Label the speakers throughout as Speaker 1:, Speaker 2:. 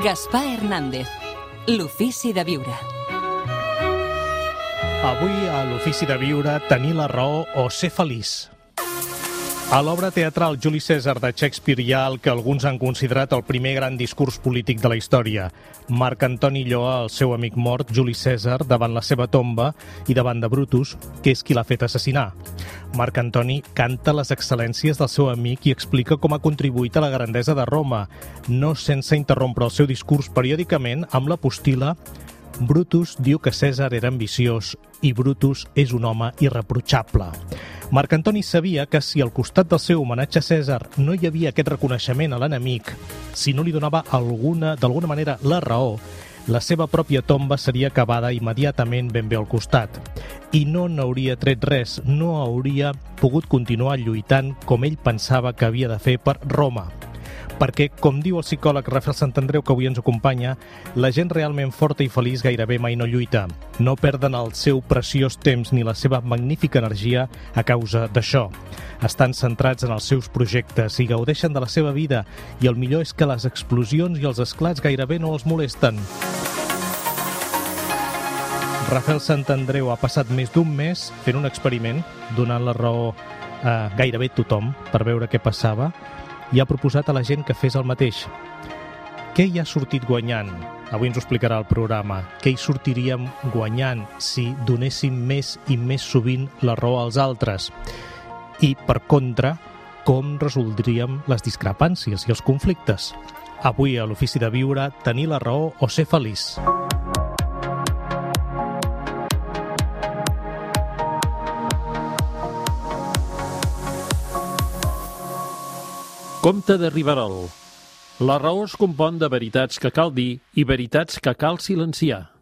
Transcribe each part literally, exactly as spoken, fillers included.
Speaker 1: Gaspar Hernández, l'ofici de viure.
Speaker 2: Avui a l'ofici de viure, tenir la raó o ser feliç. A l'obra teatral Juli Cèsar de Shakespeare hi ha el que alguns han considerat el primer gran discurs polític de la història. Marc Antoni lloa el seu amic mort, Juli Cèsar, davant la seva tomba i davant de Brutus, que és qui l'ha fet assassinar. Marc Antoni canta les excel·lències del seu amic i explica com ha contribuït a la grandesa de Roma, no sense interrompre el seu discurs periòdicament amb la postil·la Brutus diu que Cèsar era ambiciós i Brutus és un home irreprotxable. Marc Antoni sabia que si al costat del seu homenatge a Cèsar no hi havia aquest reconeixement a l'enemic, si no li donava alguna, d'alguna manera la raó, la seva pròpia tomba seria cavada immediatament ben bé al costat. I no n'hauria tret res, no hauria pogut continuar lluitant com ell pensava que havia de fer per Roma. Perquè, com diu el psicòleg Rafael Santandreu, que avui ens acompanya, la gent realment forta i feliç gairebé mai no lluita. No perden el seu preciós temps ni la seva magnífica energia a causa d'això. Estan centrats en els seus projectes i gaudeixen de la seva vida, i el millor és que les explosions i els esclats gairebé no els molesten. Rafael Santandreu ha passat més d'un mes fent un experiment, donant la raó a gairebé tothom per veure què passava, i ha proposat a la gent que fes el mateix. Què hi ha sortit guanyant? Avui ens ho explicarà el programa. Què hi sortiríem guanyant si donéssim més i més sovint la raó als altres? I, per contra, com resoldríem les discrepàncies i els conflictes? Avui a l'Ofici de Viure, tenir la raó o ser feliç.
Speaker 3: Comte de Riverol. La raó es compon de veritats que cal dir i veritats que cal silenciar.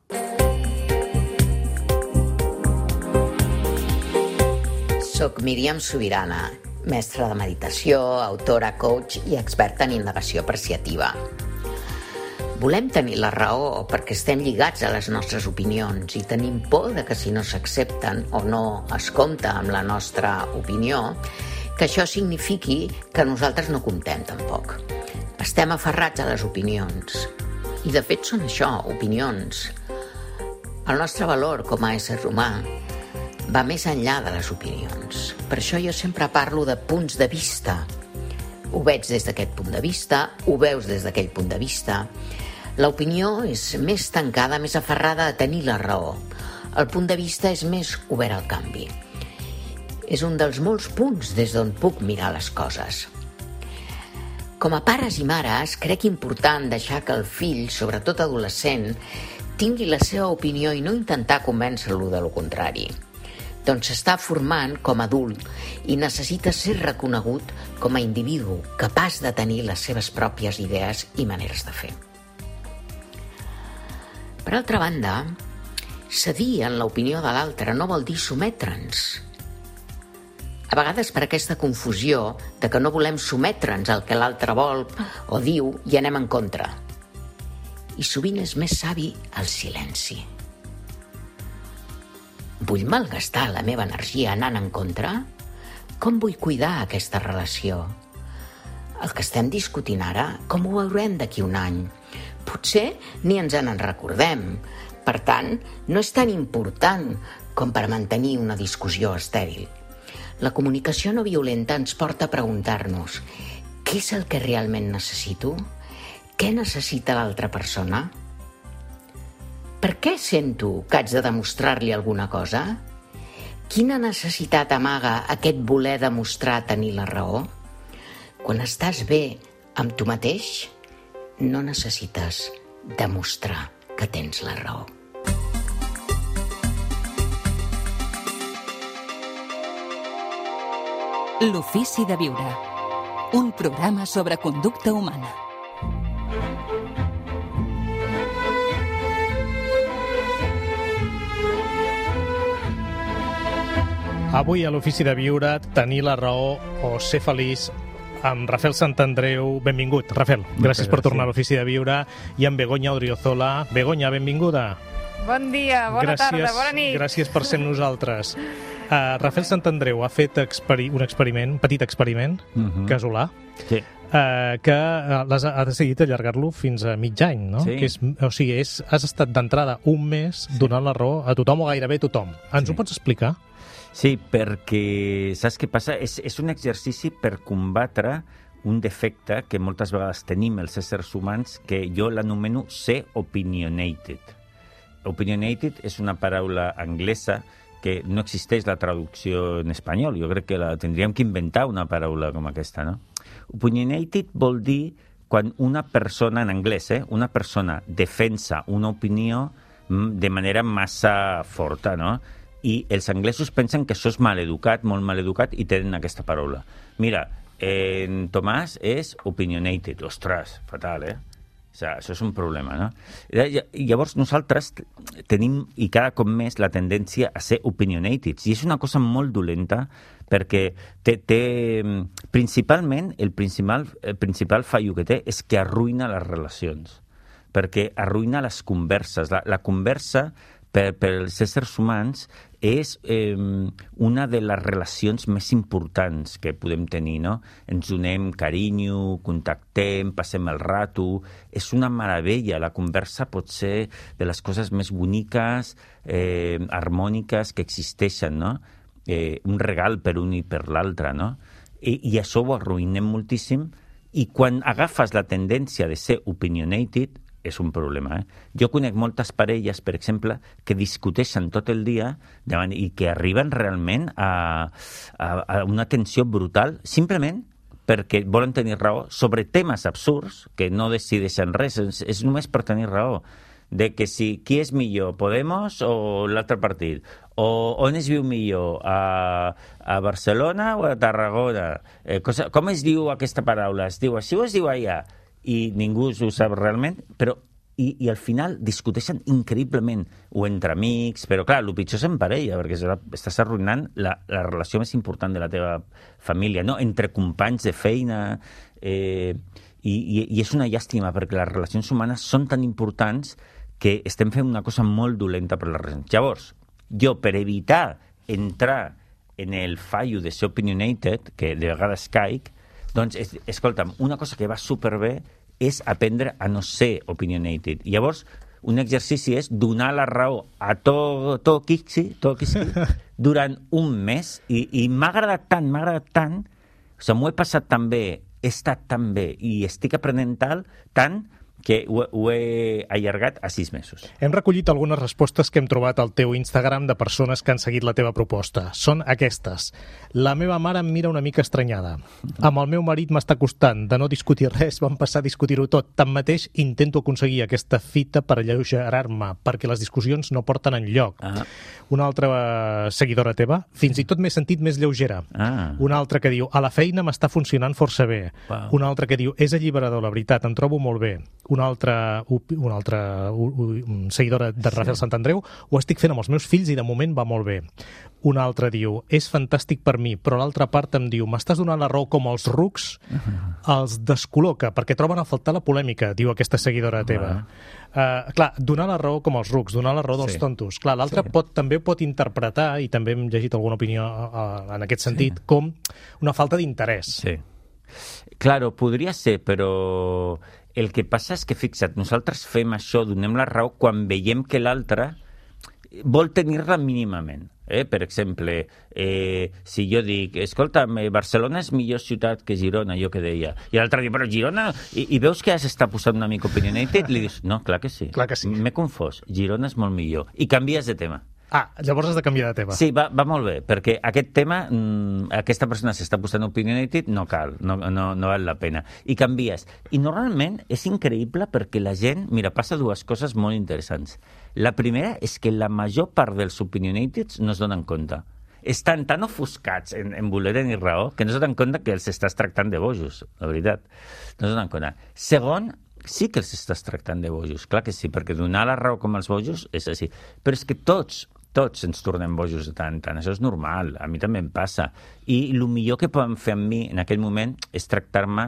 Speaker 4: Soc Míriam Subirana, mestra de meditació, autora, coach i experta en indagació apreciativa. Volem tenir la raó perquè estem lligats a les nostres opinions i tenim por de que si no s'accepten o no es compta amb la nostra opinió, que això signifiqui que nosaltres no comptem tampoc. Estem aferrats a les opinions. I de fet són això, opinions. El nostre valor com a ésser humà va més enllà de les opinions. Per això jo sempre parlo de punts de vista. Ho veig des d'aquest punt de vista, ho veus des d'aquell punt de vista. L'opinió és més tancada, més aferrada a tenir la raó. El punt de vista és més obert al canvi. És un dels molts punts des d'on puc mirar les coses. Com a pares i mares, crec important deixar que el fill, sobretot adolescent, tingui la seva opinió i no intentar convèncer-lo de lo contrari. Doncs s'està formant com a adult i necessita ser reconegut com a individu capaç de tenir les seves pròpies idees i maneres de fer. Per altra banda, cedir en l'opinió de l'altre no vol dir sometre'ns. A vegades per aquesta confusió de que no volem sometre'ns al que l'altre vol o diu i anem en contra. I sovint és més savi el silenci. Vull malgastar la meva energia anant en contra? Com vull cuidar aquesta relació? El que estem discutint ara, com ho veurem d'aquí un any? Potser ni ens en recordem. Per tant, no és tan important com per mantenir una discussió estèril. La comunicació no violenta ens porta a preguntar-nos què és el que realment necessito? Què necessita l'altra persona? Per què sento que haig de demostrar-li alguna cosa? Quina necessitat amaga aquest voler demostrar tenir la raó? Quan estàs bé amb tu mateix, no necessites demostrar que tens la raó.
Speaker 1: L'ofici de viure. Un programa sobre conducta humana.
Speaker 2: Avui a l'Ofici de Viure, tenir la raó o ser feliç, amb Rafael Santandreu. Benvingut, Rafael. Gràcies per tornar a l'Ofici de Viure. I amb Begoña Odriozola. Begoña, benvinguda.
Speaker 5: Bon dia, bona
Speaker 2: gràcies,
Speaker 5: tarda, bona nit.
Speaker 2: Gràcies per ser amb nosaltres. Uh, Rafael Santandreu ha fet experi un experiment, un petit experiment, uh-huh. casolà.
Speaker 6: Sí.
Speaker 2: eh, que has, ha decidit allargar-lo fins a mig any, no?
Speaker 5: Sí.
Speaker 2: Que és, o sigui, és, has estat d'entrada un mes sí. donant la raó a tothom o gairebé a tothom. Ens sí. ho pots explicar?
Speaker 5: Sí, perquè saps què passa? És, és un exercici per combatre un defecte que moltes vegades tenim els éssers humans, que jo l'anomeno ser opinionated. Opinionated és una paraula anglesa que no existeix la traducció en espanyol. Jo crec que la tindríem que inventar una paraula com aquesta, no? Opinionated vol dir quan una persona, en anglès, eh, una persona defensa una opinió de manera massa forta, no? I els anglesos pensen que això és maleducat, molt maleducat, i tenen aquesta paraula. Mira, en Tomàs és opinionated. Ostres, fatal, eh? O sigui, això és un problema, no? I llavors nosaltres tenim, i cada cop més, la tendència a ser opinionated. I és una cosa molt dolenta perquè té, té principalment, el principal, el principal fallo que té és que arruïna les relacions. Perquè arruïna les converses. La, la conversa per, per als éssers humans és eh, una de les relacions més importants que podem tenir, no? Ens donem carinyo, contactem, passem el rato. És una meravella. La conversa pot ser de les coses més boniques, eh, harmòniques que existeixen, no? Eh, un regal per un i per l'altre, no? I, I això ho arruïnem moltíssim. I quan agafes la tendència de ser opinionated, és un problema, eh? Jo conec moltes parelles, per exemple, que discuteixen tot el dia i que arriben realment a, a, a una tensió brutal simplement perquè volen tenir raó sobre temes absurds que no decideixen res, és, és només per tenir raó. De que si qui és millor, Podemos o l'altre partit? O on es viu millor, a, a Barcelona o a Tarragona? Eh, cosa, com es diu aquesta paraula? Es diu així o es diu allà? I ningú ho sap realment, però i, i al final discuteixen increïblement, o entre amics, però clar, el pitjor és en parella, perquè estàs arruïnant la, la relació més important de la teva família, no? Entre companys de feina, eh, i, i, i és una llàstima, perquè les relacions humanes són tan importants que estem fent una cosa molt dolenta per les relacions. Llavors, jo, per evitar entrar en el fallo de ser opinionated, que de vegades caic, doncs, es, escolta'm, una cosa que va superbé és aprendre a no ser opinionated. I llavors, un exercici és donar la raó a tot to qui to durant un mes, i, i m'ha agradat tant, m'ha agradat tant, o sigui, m'ho he passat tan bé, he estat tan bé, i estic aprenent tal, tant, que ho, ho he allargat a sis mesos.
Speaker 2: Hem recollit algunes respostes que hem trobat al teu Instagram de persones que han seguit la teva proposta. Són aquestes. La meva mare em mira una mica estranyada. Amb el meu marit m'està costant. De no discutir res, vam passar a discutir-ho tot. Tanmateix, intento aconseguir aquesta fita per alleugerar-me, perquè les discussions no porten enlloc. Ah. Una altra seguidora teva, fins i tot m'he sentit més lleugera. Ah. Una altra que diu, a la feina m'està funcionant força bé. Wow. Una altra que diu, és alliberador, la veritat, em trobo molt bé. Una altra, una altra seguidora de Rafael sí. Sant Andreu, ho estic fent amb els meus fills i de moment va molt bé. Una altra diu, és fantàstic per mi, però l'altra part em diu, m'estàs donant la raó com els rucs, els descol·loca, perquè troben a faltar la polèmica, diu aquesta seguidora teva. Uh, clar, donar la raó com els rucs, donar la raó dels sí. tontos. Clar, l'altre sí. pot, també pot interpretar, i també hem llegit alguna opinió uh, en aquest sentit, sí. com una falta d'interès.
Speaker 5: Sí. Claro, podria ser, però el que passa és que, fixa't, nosaltres fem això, donem la raó quan veiem que l'altre vol tenir-la mínimament. Eh? Per exemple, eh, si jo dic, escolta'm, Barcelona és millor ciutat que Girona, jo que deia, i l'altre diu, però Girona... I, i veus que ja s'està posant una mica opinionated? Li dius, no, clar que sí.
Speaker 2: Clar que sí.
Speaker 5: M'he confós, Girona és molt millor. I canvies de tema.
Speaker 2: Ah, llavors has de canviar de tema.
Speaker 5: Sí, va, va molt bé, perquè aquest tema, mmm, aquesta persona s'està posant opinionated, no cal, no, no, no val la pena. I canvies. I normalment és increïble perquè la gent, mira, passa dues coses molt interessants. La primera és que la major part dels opinionateds no es donen compte. Estan tan ofuscats en, en voler tenir raó que no es donen compte que els estàs tractant de bojos, la veritat. No es donen compte. Segon, sí que els estàs tractant de bojos, clar que sí, perquè donar la raó com els bojos és així. Però és que tots, tots ens tornem bojos de tant en tant, això és normal, a mi també em passa. I el millor que poden fer amb mi en aquell moment és tractar-me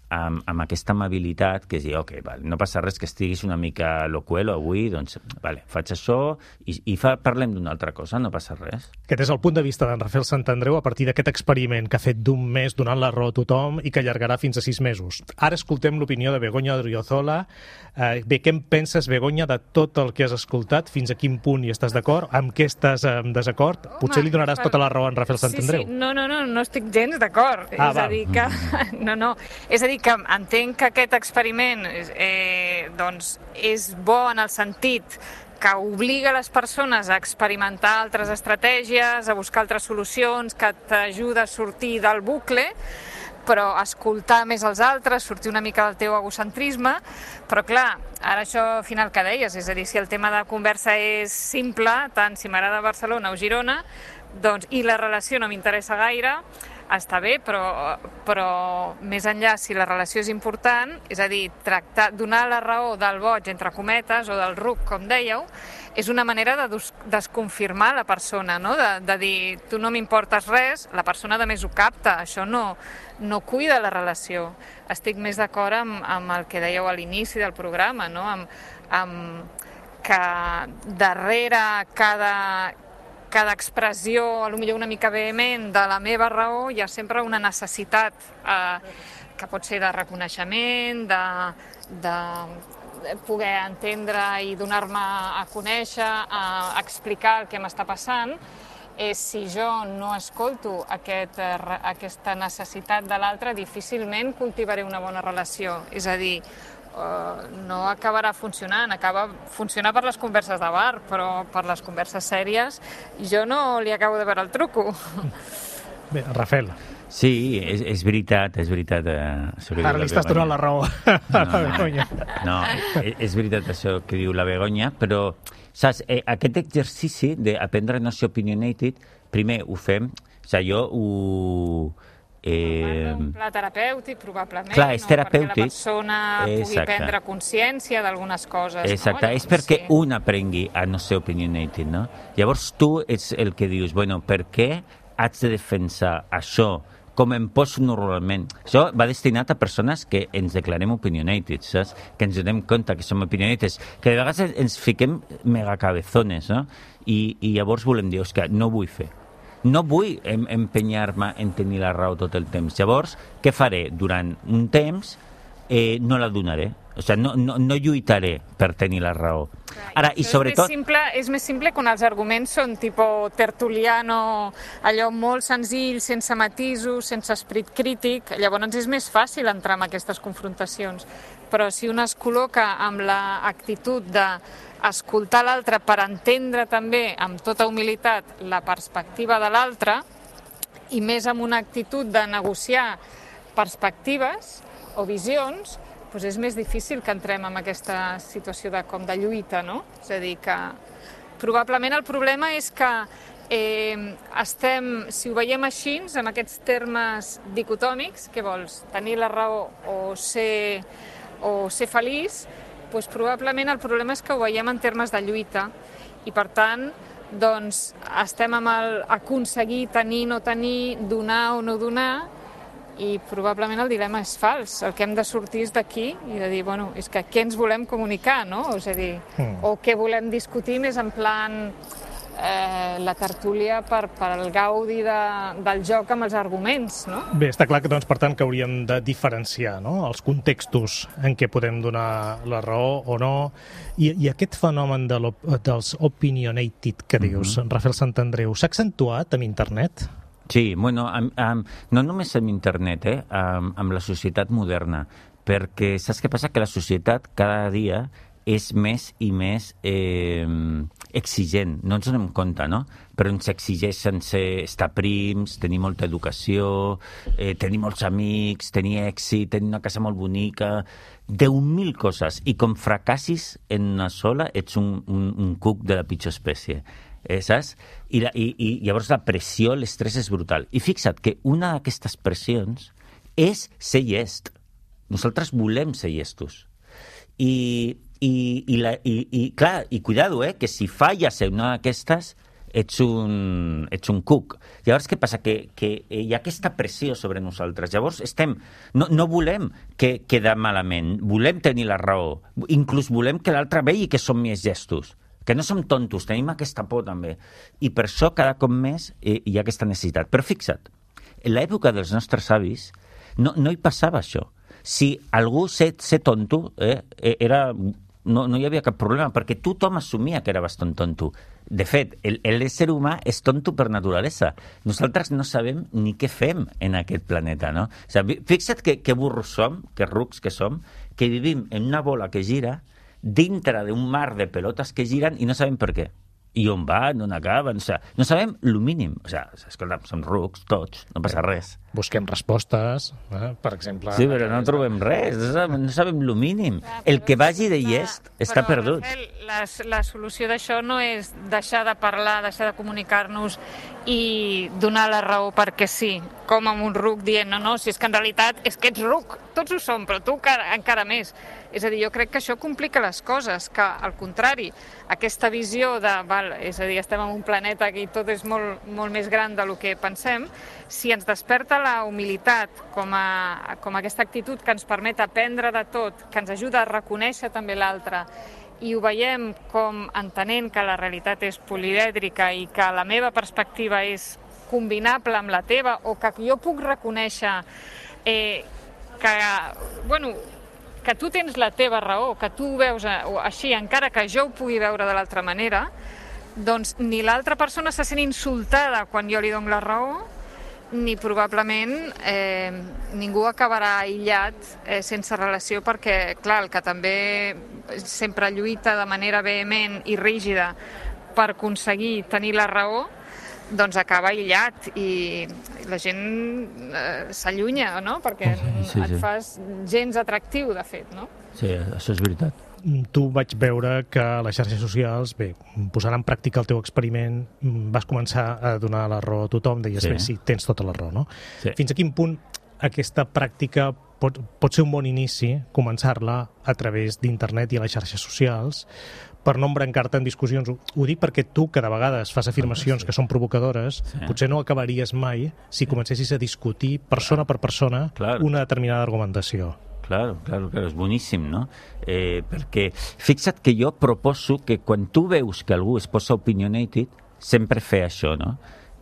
Speaker 5: amb, amb aquesta amabilitat, que és dir, ok, val, no passa res que estiguis una mica locuelo avui, doncs, vale, faig això i, i fa, parlem d'una altra cosa, no passa res.
Speaker 2: Aquest és el punt de vista d'en Rafael Santandreu a partir d'aquest experiment que ha fet d'un mes donant la raó a tothom i que allargarà fins a sis mesos. Ara escoltem l'opinió de Begoña Odriozola. Eh, bé, què en penses, Begoña, de tot el que has escoltat? Fins a quin punt hi estàs d'acord? Amb què estàs en desacord? Potser li donaràs tota la raó a en Rafael Santandreu.
Speaker 6: Sí, sí. No, no, no, no estic gens d'acord.
Speaker 2: Ah,
Speaker 6: és a dir que... No, no. És a dir que entenc que aquest experiment eh, doncs, és bo en el sentit que obliga les persones a experimentar altres estratègies, a buscar altres solucions, que t'ajuda a sortir del bucle, però escoltar més els altres, sortir una mica del teu egocentrisme, però clar, ara això al final que deies, és a dir, si el tema de conversa és simple, tant si m'agrada Barcelona o Girona, doncs, i la relació no m'interessa gaire, està bé, però, però més enllà, si la relació és important, és a dir, tractar, donar la raó del boig, entre cometes, o del ruc, com dèieu, és una manera de des desconfirmar la persona, no? de, de dir, tu no m'importes res, la persona de més ho capta, això no, no cuida la relació. Estic més d'acord amb, amb el que dèieu a l'inici del programa, no? amb, amb que darrere cada... cada expressió, potser una mica vehement, de la meva raó, hi ha sempre una necessitat eh, que pot ser de reconeixement, de, de poder entendre i donar-me a conèixer, a explicar el que m'està passant. Eh, si jo no escolto aquest, eh, aquesta necessitat de l'altre, difícilment cultivaré una bona relació. És a dir, Uh, no acabarà funcionant, acaba funcionar per les converses de bar, però per les converses sèries jo no li acabo de veure el truco.
Speaker 2: Bé, Rafael.
Speaker 5: Sí, és, és veritat, és veritat. Eh,
Speaker 2: Ara li estàs donant la raó a
Speaker 5: no,
Speaker 2: la Begoña.
Speaker 5: No, és, és veritat això que diu la Begoña, però saps, eh, aquest exercici d'aprendre a no ser opinionated, primer ho fem, o sigui, jo ho...
Speaker 6: Eh... un pla terapèutic, probablement,
Speaker 5: clar, és terapèutic,
Speaker 6: perquè la persona pugui
Speaker 5: exacte.
Speaker 6: prendre consciència d'algunes coses.
Speaker 5: Exacte,
Speaker 6: no?
Speaker 5: és perquè
Speaker 6: sí.
Speaker 5: un aprengui a no ser opinionated, no? Llavors tu ets el que dius, bueno, per què haig de defensar això com em poso normalment? Això va destinat a persones que ens declarem opinionated, saps? Que ens donem compte que som opinionated, que de vegades ens fiquem megacabezones, no? I, i llavors volem dir, és que no vull fer. No vull em empenyar-me en tenir la raó tot el temps. Llavors, què faré? Durant un temps eh, no la donaré. O sigui, no, no, no lluitaré per tenir la raó. Ara, i sobretot...
Speaker 6: És més, simple, és més simple quan els arguments són tipo tertuliano, allò molt senzill, sense matisos, sense esperit crític. Llavors és més fàcil entrar en aquestes confrontacions. Però si un es col·loca amb l'actitud de escoltar l'altre per entendre també amb tota humilitat la perspectiva de l'altre i més amb una actitud de negociar perspectives o visions, doncs és més difícil que entrem en aquesta situació de, com de lluita, no? És a dir, que probablement el problema és que eh, estem, si ho veiem així, en aquests termes dicotòmics, què vols? Tenir la raó o ser, o ser feliç, doncs probablement el problema és que ho veiem en termes de lluita i per tant doncs, estem amb el aconseguir tenir, no tenir, donar o no donar i probablement el dilema és fals. El que hem de sortir és d'aquí i de dir, bueno, és que què ens volem comunicar, no? És a dir, mm. o què volem discutir més en plan eh, la tertúlia per, per el gaudi de, del joc amb els arguments, no?
Speaker 2: Bé, està clar que, doncs, per tant, que hauríem de diferenciar, no?, els contextos en què podem donar la raó o no. I, i aquest fenomen de dels opinionated que dius, mm-hmm. Rafael Santandreu, s'ha accentuat amb internet?
Speaker 5: Sí, bueno, amb, amb, no només amb internet, eh, amb, amb la societat moderna, perquè saps què passa? Que la societat cada dia és més i més eh, exigent, no ens donem compte, no? Però ens exigeix sense estar prims, tenir molta educació, eh, tenir molts amics, tenir èxit, tenir una casa molt bonica, deu mil coses, i com fracassis en una sola ets un, un, un cuc de la pitjor espècie. Eh, saps? I, la, i, I llavors la pressió, l'estrès és brutal. I fixa't que una d'aquestes pressions és ser llest. Nosaltres volem ser llestos. I, i, i, la, i, i clar, i cuidado, eh, que si falles en una d'aquestes ets un, ets un cuc. Llavors, què passa? Que, que hi ha aquesta pressió sobre nosaltres. Llavors, estem, no, no volem que quedar malament, volem tenir la raó, inclús volem que l'altre vegi que som més gestos, que no som tontos, tenim aquesta por també. I per això, cada cop més, eh, hi ha aquesta necessitat. Però fixa't, en l'època dels nostres avis no, no hi passava això. Si algú ser, ser tonto eh, era... No, no hi havia cap problema, perquè tothom assumia que era bastant tonto. De fet, l'ésser humà és tonto per naturalesa. Nosaltres no sabem ni què fem en aquest planeta, no? O sigui, fixa't que, que burros som, que rucs que som, que vivim en una bola que gira dintre d'un mar de pelotes que giren i no sabem per què. I on van, on acaben, o sigui, no sabem el mínim. O sigui, escolta, som rucs tots, no passa res.
Speaker 2: Busquem respostes, eh? Per exemple...
Speaker 5: Sí, però no trobem res, no sabem, no sabem el mínim. El que vagi de llest està perdut.
Speaker 6: Rafael, la, la solució d'això no és deixar de parlar, deixar de comunicar-nos i donar la raó perquè sí, com amb un ruc dient, no, no, si és que en realitat és que ets ruc, tots ho som, però tu encara, encara més. És a dir, jo crec que això complica les coses, que al contrari, aquesta visió de, val, és a dir, estem en un planeta que tot és molt, molt més gran del que pensem, si ens desperta la humilitat com, a, com aquesta actitud que ens permet aprendre de tot, que ens ajuda a reconèixer també l'altre, i ho veiem com entenent que la realitat és polièdrica i que la meva perspectiva és combinable amb la teva, o que jo puc reconèixer eh, que, bueno, que tu tens la teva raó, que tu ho veus així, encara que jo ho pugui veure de l'altra manera, doncs ni l'altra persona se sent insultada quan jo li dono la raó, ni probablement eh, ningú acabarà aïllat eh, sense relació, perquè, clar, el que també sempre lluita de manera vehement i rígida per aconseguir tenir la raó, doncs acaba aïllat i la gent eh, s'allunya, no? Perquè
Speaker 5: sí, sí.
Speaker 6: et fas gens atractiu, de fet, no?
Speaker 5: Sí, això és veritat.
Speaker 2: Tu vaig veure que les xarxes socials, bé, posant en pràctica el teu experiment, vas començar a donar la raó a tothom, deies, sí. bé, sí, tens tota la raó, no?
Speaker 5: Sí.
Speaker 2: Fins a quin punt aquesta pràctica pot, pot ser un bon inici, començar-la a través d'internet i a les xarxes socials, per no embrancar-te en discussions. Ho, ho dic perquè tu, que de vegades fas afirmacions sí. que són provocadores, sí. potser no acabaries mai si comencessis a discutir persona per persona claro. una determinada argumentació.
Speaker 5: Claro, claro, claro, és boníssim, no? Eh, perquè fixa't que jo proposo que quan tu veus que algú es posa opinionated, sempre fer això, no?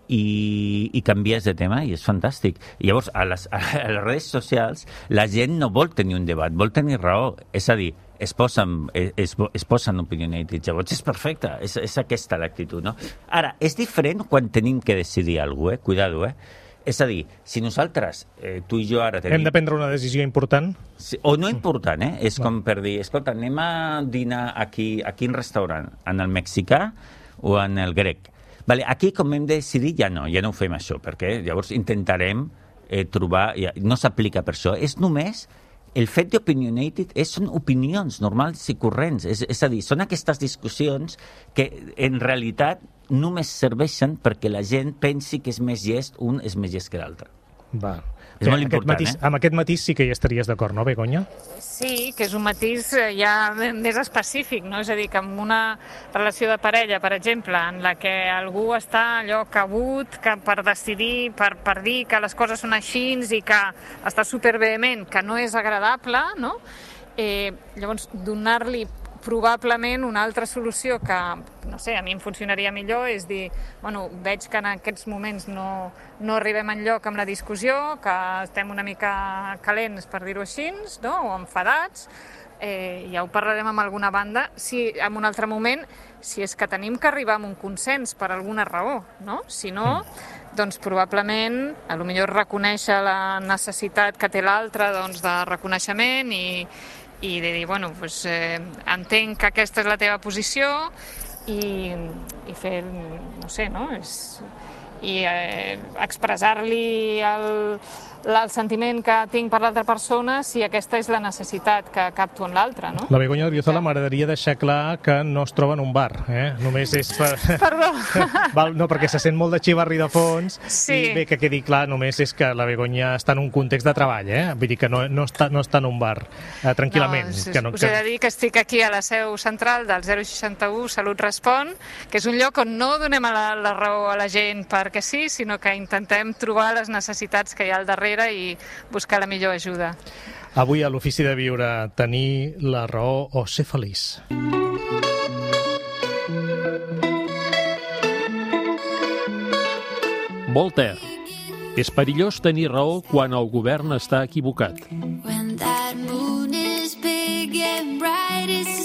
Speaker 5: I, i canvies de tema i és fantàstic. I llavors, a les, a les redes socials, la gent no vol tenir un debat, vol tenir raó. És a dir, es posen, es, es posen opinionated, llavors és perfecte, és, és aquesta l'actitud, no? Ara, és diferent quan tenim que decidir alguna cosa, eh? Cuidado, eh? És a dir, si nosaltres, eh, tu i jo ara... Tenim...
Speaker 2: Hem de prendre una decisió important?
Speaker 5: Sí, o no important, eh? És com per dir, escolta, anem a dinar aquí, a quin restaurant? En el mexicà o en el grec? Vale, aquí, com hem de decidir, ja no, ja no ho fem això, perquè llavors intentarem eh, trobar... Ja, no s'aplica per això, és només... El fet d'opinionated és, són opinions normals i corrents, és, és a dir, són aquestes discussions que en realitat només serveixen perquè la gent pensi que és més llest, un és més llest que l'altre.
Speaker 2: Va.
Speaker 5: És molt
Speaker 2: aquest
Speaker 5: important,
Speaker 2: matís,
Speaker 5: eh?
Speaker 2: Amb aquest matís sí que hi estaries d'acord, no, Begoña?
Speaker 6: Sí, que és un matís ja més específic, no? És a dir, que en una relació de parella, per exemple, en la que algú està allò cabut que per decidir, per, per dir que les coses són així i que està supervehement, que no és agradable, no? Eh, llavors, donar-li probablement una altra solució que, no sé, a mi em funcionaria millor és dir, bueno, veig que en aquests moments no, no arribem enlloc amb la discussió, que estem una mica calents, per dir-ho així, no? O enfadats, eh, ja ho parlarem amb alguna banda, si en un altre moment, si és que tenim que arribar a un consens per alguna raó, no? Si no, doncs probablement, a lo millor reconèixer la necessitat que té l'altre, doncs, de reconeixement i i de dir, bueno, pues, eh, entenc que aquesta és la teva posició i, i fer, no sé, no? És, i eh, expressar-li el, el sentiment que tinc per l'altra persona si aquesta és la necessitat que capto en l'altre, no?
Speaker 2: La Begoña Odriozola m'agradaria deixar clar que no es troba en un bar, eh? Només és per...
Speaker 6: Perdó.
Speaker 2: Val, no, perquè se sent molt de xivarri de fons,
Speaker 6: sí.
Speaker 2: I bé, que quedi clar, només és que la Begoña està en un context de treball, eh? Vull dir que no, no, està, no està en un bar, eh, tranquil·lament.
Speaker 6: No,
Speaker 2: que no,
Speaker 6: us he de dir que estic aquí a la seu central del zero seixanta u Salut Respon, que és un lloc on no donem la, la raó a la gent perquè sí, sinó que intentem trobar les necessitats que hi ha al darrere i buscar la millor ajuda.
Speaker 2: Avui a l'Ofici de Viure, tenir la raó o ser feliç.
Speaker 3: Voltaire. És perillós tenir raó quan el govern està equivocat.
Speaker 7: When that moon is big and bright, it's a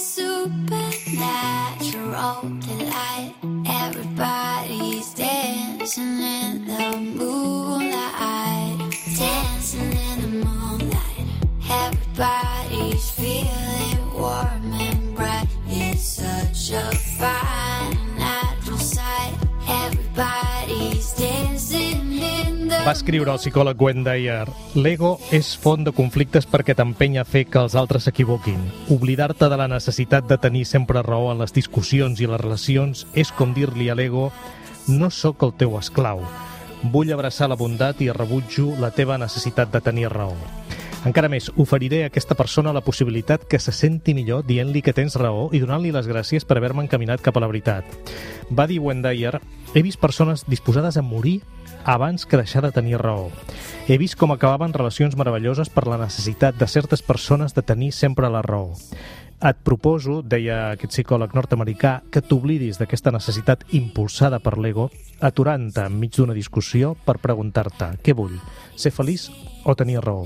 Speaker 7: supernatural delight. Everybody's dancing in the moonlight, dancing in the moonlight. Everybody's feeling warm and bright. It's such a fine natural sight. Everybody's dancing in the...
Speaker 2: Va escriure el psicòleg Wayne Dyer: l'ego és font de conflictes perquè t'empeny a fer que els altres s'equivoquin. Oblidar-te de la necessitat de tenir sempre raó en les discussions i les relacions és com dir-li a l'ego: no sóc el teu esclau. Vull abraçar la bondat i rebutjo la teva necessitat de tenir raó. Encara més, oferiré a aquesta persona la possibilitat que se senti millor dient-li que tens raó i donant-li les gràcies per haver-me encaminat cap a la veritat. Va dir Wayne Dyer: he vist persones disposades a morir abans que deixar de tenir raó. He vist com acabaven relacions meravelloses per la necessitat de certes persones de tenir sempre la raó. Et proposo, deia aquest psicòleg nord-americà, que t'oblidis d'aquesta necessitat impulsada per l'ego, aturant-te enmig d'una discussió per preguntar-te: què vull? Ser feliç o tenir raó?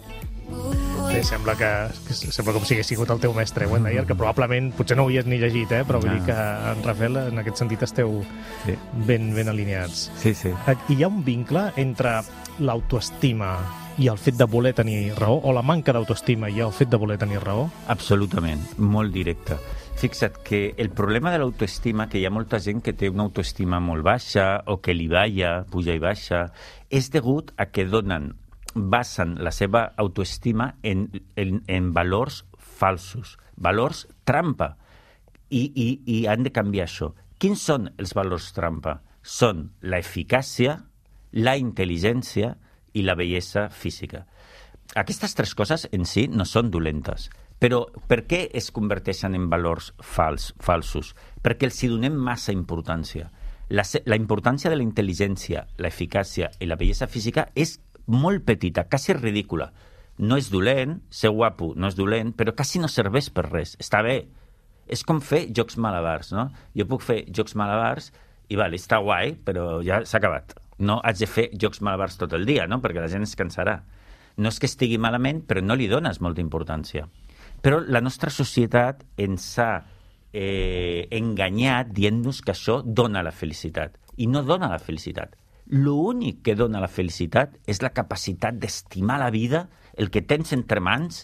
Speaker 2: Bé, sembla que, que sembla com si hagués sigut el teu mestre, Wayne Dyer, que probablement potser no ho havies ni llegit, eh? Però vull no. dir que en Rafael, en aquest sentit, esteu sí. ben, ben alineats.
Speaker 5: Sí, sí.
Speaker 2: Hi ha un vincle entre l'autoestima i el fet de voler tenir raó, o la manca d'autoestima i el fet de voler tenir raó?
Speaker 5: Absolutament, molt directe. Fixa't que el problema de l'autoestima, que hi ha molta gent que té una autoestima molt baixa o que li balla, puja i baixa, és degut a que donen basen la seva autoestima en, en, en valors falsos, valors trampa, i, i, i han de canviar això. Quins són els valors trampa? Són la eficàcia, la intel·ligència i la bellesa física. Aquestes tres coses en si no són dolentes, però per què es converteixen en valors fals, falsos? Perquè els hi donem massa importància. La, la importància de la intel·ligència, la eficàcia i la bellesa física és molt petita, quasi ridícula. No és dolent, ser guapo no és dolent, però quasi no serveix per res. Està bé. És com fer jocs malabars, no? Jo puc fer jocs malabars i vale, està guai, però ja s'ha acabat. No haig de fer jocs malabars tot el dia, no? Perquè la gent es cansarà. No és que estigui malament, però no li dones molta importància. Però la nostra societat ens ha eh, enganyat dient-nos que això dona la felicitat. I no dona la felicitat. L'únic que dona la felicitat és la capacitat d'estimar la vida, el que tens entre mans,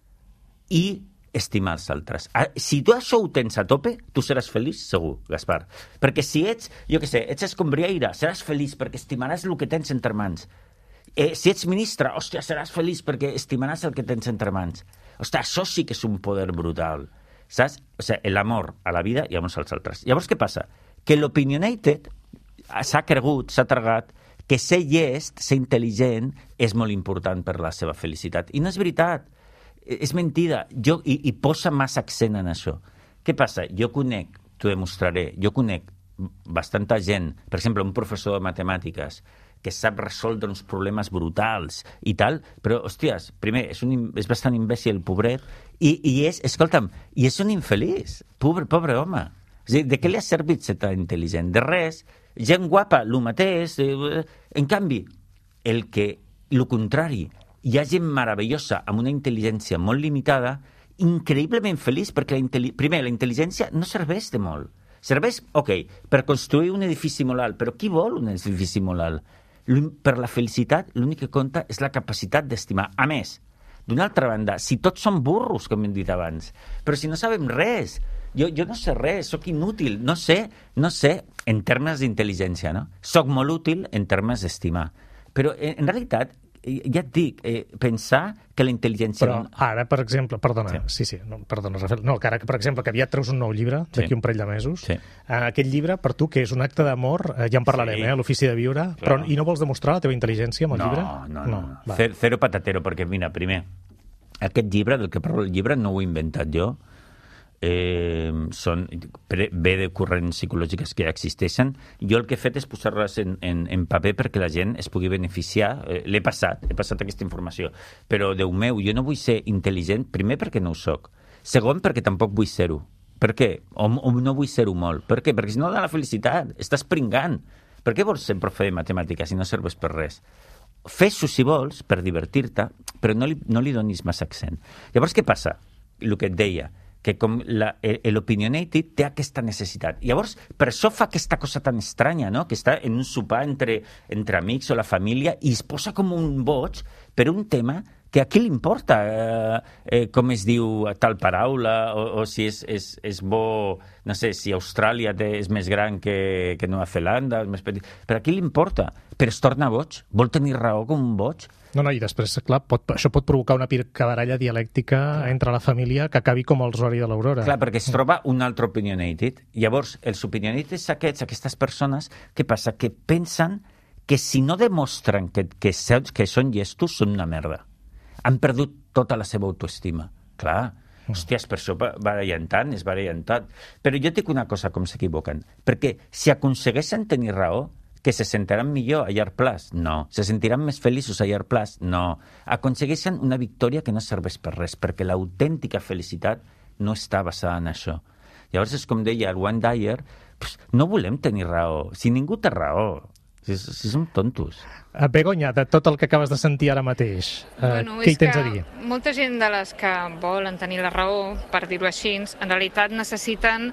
Speaker 5: i estimar els altres. Si tu això ho tens a tope, tu seràs feliç, segur, Gaspar. Perquè si ets, jo què sé, ets escombriaire, seràs feliç perquè estimaràs el que tens entre mans. Eh, si ets ministre, hòstia, seràs feliç perquè estimaràs el que tens entre mans. Hòstia, això sí que és un poder brutal. Saps? O sigui, l'amor a la vida i amor als altres. Llavors, què passa? Que l'opinionated s'ha cregut, s'ha tragat, que ser llest, ser intel·ligent, és molt important per la seva felicitat. I no és veritat. És mentida. Jo, i, I posa massa accent en això. Què passa? Jo conec, t'ho demostraré, jo conec bastanta gent, per exemple, un professor de matemàtiques, que sap resoldre uns problemes brutals i tal, però, hòsties, primer, és, un, és bastant imbècil, pobret, i, i és, escolta'm, i és un infeliç. Pobre, pobre home. És a dir, de què li ha servit ser tan intel·ligent? De res. Gent guapa, el mateix. Eh, en canvi, el que, el contrari, hi ha gent meravellosa amb una intel·ligència molt limitada, increïblement feliç, perquè la intel·li... primer, la intel·ligència no serveix de molt. Serveix, ok, per construir un edifici molt alt, però qui vol un edifici molt alt? Per la felicitat, l'únic que compta és la capacitat d'estimar. A més, d'una altra banda, si tots som burros, com hem dit abans, però si no sabem res, jo, jo no sé res, sóc inútil, no sé, no sé en termes d'intel·ligència, no? Soc molt útil en termes d'estimar. Però, en, en realitat, ja et dic, eh, pensar que la intel·ligència...
Speaker 2: Però ara, per exemple, perdona, sí, sí, sí no, perdona, Rafael, no, que ara, per exemple, que aviat treus un nou llibre, d'aquí
Speaker 5: Sí.
Speaker 2: un parell de mesos,
Speaker 5: Sí.
Speaker 2: eh, aquest llibre, per tu, que és un acte d'amor, eh, ja en parlarem,
Speaker 5: Sí.
Speaker 2: eh, a l'Ofici de Viure,
Speaker 5: Clar.
Speaker 2: però i no vols demostrar la teva intel·ligència amb el
Speaker 5: no,
Speaker 2: llibre?
Speaker 5: No, no, no. no.
Speaker 2: va.
Speaker 5: Cer- Cero patatero, perquè, mira, primer, aquest llibre, del que parlo el llibre, no ho he inventat jo, eh, són, pre- ve de corrents psicològiques que ja existeixen. Jo el que he fet és posar-les en, en, en paper perquè la gent es pugui beneficiar. Eh, l'he passat, he passat aquesta informació. Però, Déu meu, jo no vull ser intel·ligent, primer perquè no ho soc. Segon, perquè tampoc vull ser-ho. Per què? O, o no vull ser-ho molt. Per què? Perquè si no dona la felicitat, estàs pringant. Per què vols ser profe de matemàtiques si no serveix per res? Fes-ho si vols, per divertir-te, però no li, no li donis massa accent. Llavors, què passa? El que et deia, que com l'opinionated té aquesta necessitat. Llavors, per això fa aquesta cosa tan estranya, no? Que està en un sopar entre, entre amics o la família i es posa com un boig per un tema que a qui li importa eh, eh, com es diu tal paraula o, o si és, és, és bo, no sé, si Austràlia té, és més gran que, que Nova Zelanda, és més petit. Però a qui li importa? Però es torna boig? Vol tenir raó com un boig?
Speaker 2: No, no, i després, clar, pot, això pot provocar una picabaralla dialèctica clar. Entre la família que acabi com el Rosario de l'Aurora.
Speaker 5: Clar, perquè es troba un altre opinionated. Llavors, els opinionated aquests, aquestes persones, què passa? Que pensen que si no demostren que, que, que són llestos, són una merda. Han perdut tota la seva autoestima. Clar, hòsties, per això barallen tant, es barallen tant. Però jo et dic una cosa, com s'equivoquen. Perquè si aconsegueixen tenir raó, que se sentiran millor a llarg plaç? No. Se sentiran més feliços a llarg plaç? No. Aconsegueixen una victòria que no serveix per res, perquè l'autèntica felicitat no està basada en això. Llavors és com deia el Wayne Dyer, no volem tenir raó. Si ningú té raó, si, si som tontos.
Speaker 2: Begoña, de tot el que acabes de sentir ara mateix, eh,
Speaker 6: Bueno,
Speaker 2: què
Speaker 6: és
Speaker 2: hi tens
Speaker 6: que
Speaker 2: a dir?
Speaker 6: molta gent de les que volen tenir la raó, per dir-ho així, en realitat necessiten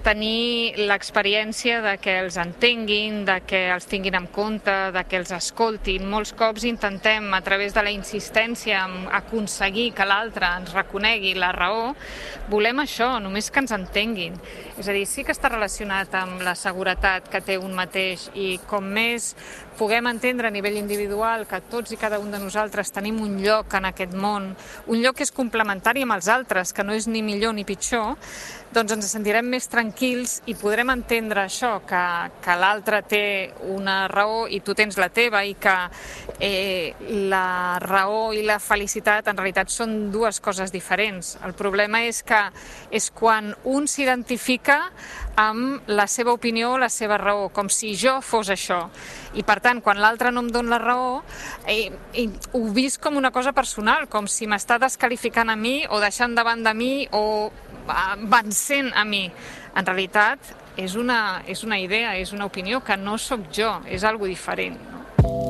Speaker 6: tenir l'experiència de que els entenguin, de que els tinguin en compte, de que els escoltin. Molts cops intentem, a través de la insistència en aconseguir que l'altre ens reconegui la raó, volem això, només que ens entenguin. És a dir, sí que està relacionat amb la seguretat que té un mateix i com més puguem entendre a nivell individual que tots i cada un de nosaltres tenim un lloc en aquest món, un lloc que és complementari amb els altres, que no és ni millor ni pitjor, doncs ens sentirem més tranquils i podrem entendre això, que, que l'altre té una raó i tu tens la teva i que eh, la raó i la felicitat en realitat són dues coses diferents. El problema és que és quan un s'identifica amb la seva opinió o la seva raó, com si jo fos això. I per tant, quan l'altre no em dona la raó, eh, eh, ho visc com una cosa personal, com si m'està desqualificant a mi o deixant davant de mi o vencent a mi. En realitat, és una, és una idea, és una opinió que no sóc jo, és algo diferent. No?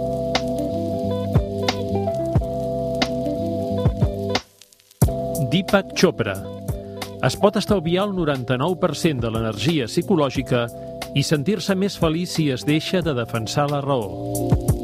Speaker 3: Deepak Chopra. Es pot estalviar el noranta-nou per cent de l'energia psicològica i sentir-se més feliç si es deixa de defensar la raó.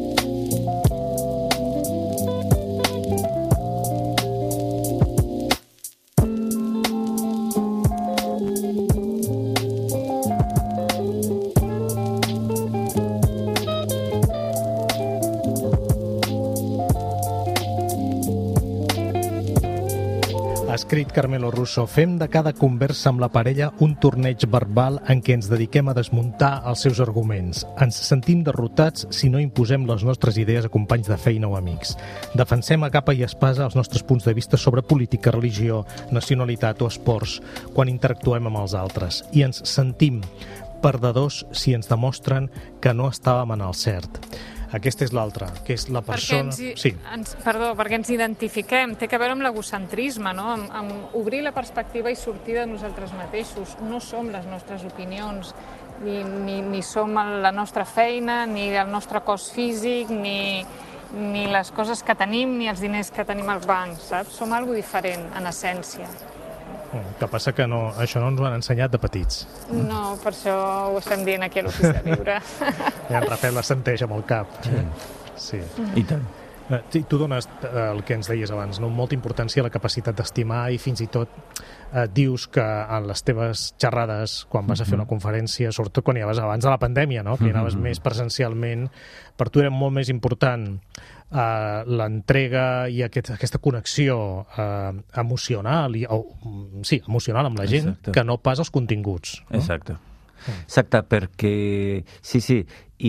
Speaker 2: Ha escrit Carmelo Russo, fem de cada conversa amb la parella un torneig verbal en què ens dediquem a desmuntar els seus arguments. Ens sentim derrotats si no imposem les nostres idees a companys de feina o amics. Defensem a capa i espasa els nostres punts de vista sobre política, religió, nacionalitat o esports quan interactuem amb els altres. I ens sentim perdedors si ens demostren que no estàvem en el cert. Aquesta és l'altra, que és la persona...
Speaker 6: Perquè ens,
Speaker 2: sí.
Speaker 6: ens, perdó, perquè ens identifiquem, té a veure amb l'egocentrisme, no? amb, amb obrir la perspectiva i sortir de nosaltres mateixos. No som les nostres opinions, ni, ni, ni som la nostra feina, ni el nostre cos físic, ni, ni les coses que tenim, ni els diners que tenim als bancs, saps? Som algo diferent, en essència.
Speaker 2: El que passa que no, això no ens ho han ensenyat de petits.
Speaker 6: No, per això ho estem dient aquí a l'Ofici de Viure.
Speaker 2: Ja en Rafael assenteix amb el cap. Sí.
Speaker 5: I tant.
Speaker 2: Eh, sí, tu dones eh, el que ens deies abans, no? Molta importància a la capacitat d'estimar i fins i tot eh, dius que en les teves xerrades, quan vas a fer una conferència, sobretot quan hi anaves abans de la pandèmia, no? Que hi anaves més presencialment, per tu era molt més important eh, l'entrega i aquest, aquesta connexió eh, emocional, i, o, sí, emocional amb la gent,
Speaker 5: Exacte.
Speaker 2: que no pas els continguts. No?
Speaker 5: Exacte. Exacte, perquè... Sí, sí, i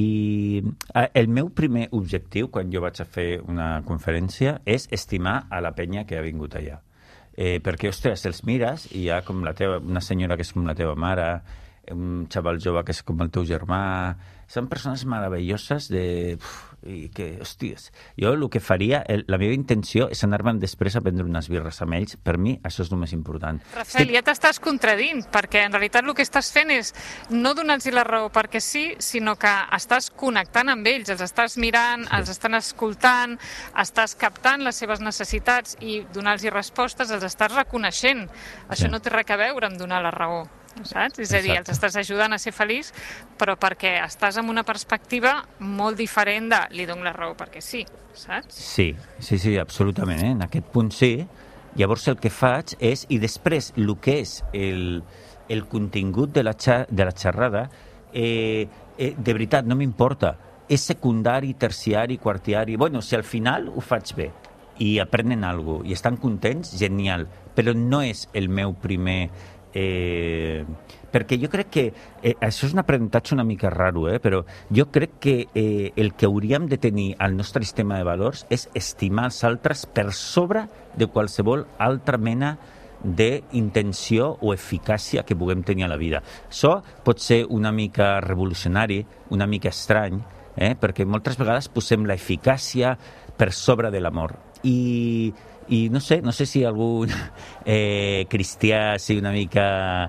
Speaker 5: el meu primer objectiu quan jo vaig a fer una conferència és estimar a la penya que ha vingut allà. Eh, perquè, ostres, els mires i hi ha com la teva, una senyora que és com la teva mare, un xaval jove que és com el teu germà... Són persones meravelloses de... Uf, i que, hòsties, jo el que faria, el, la meva intenció és anar-me'n després a prendre unes birres amb ells. Per mi això és el més important.
Speaker 6: Rafael,
Speaker 5: Estic...
Speaker 6: ja t'estàs contradint, perquè en realitat el que estàs fent és no donar-los la raó perquè sí, sinó que estàs connectant amb ells, els estàs mirant, sí. els estan escoltant, estàs captant les seves necessitats i donar-los respostes, els estàs reconeixent. Això
Speaker 5: Sí.
Speaker 6: no té res a veure amb donar la raó. Saps? És a dir, els estàs ajudant a ser feliç, però perquè estàs en una perspectiva molt diferent de li dono la raó perquè sí, saps?
Speaker 5: Sí, sí, sí, absolutament, eh? En aquest punt sí. Llavors el que faig és, i després el que és el, el contingut de la, xa, de la xerrada, eh, eh, de veritat, no m'importa. És secundari, terciari, quartiari... Bueno, si al final ho faig bé i aprenen alguna cosa i estan contents, genial, però no és el meu primer... Eh, perquè jo crec que eh, això és un aprenentatge una mica raro, eh, però jo crec que eh, el que hauríem de tenir al nostre sistema de valors és estimar els altres per sobre de qualsevol altra mena d'intenció o eficàcia que puguem tenir a la vida. Això pot ser una mica revolucionari, una mica estrany, eh, perquè moltes vegades posem la eficàcia per sobre de l'amor. I I no sé, no sé si algun eh, cristià sigui una mica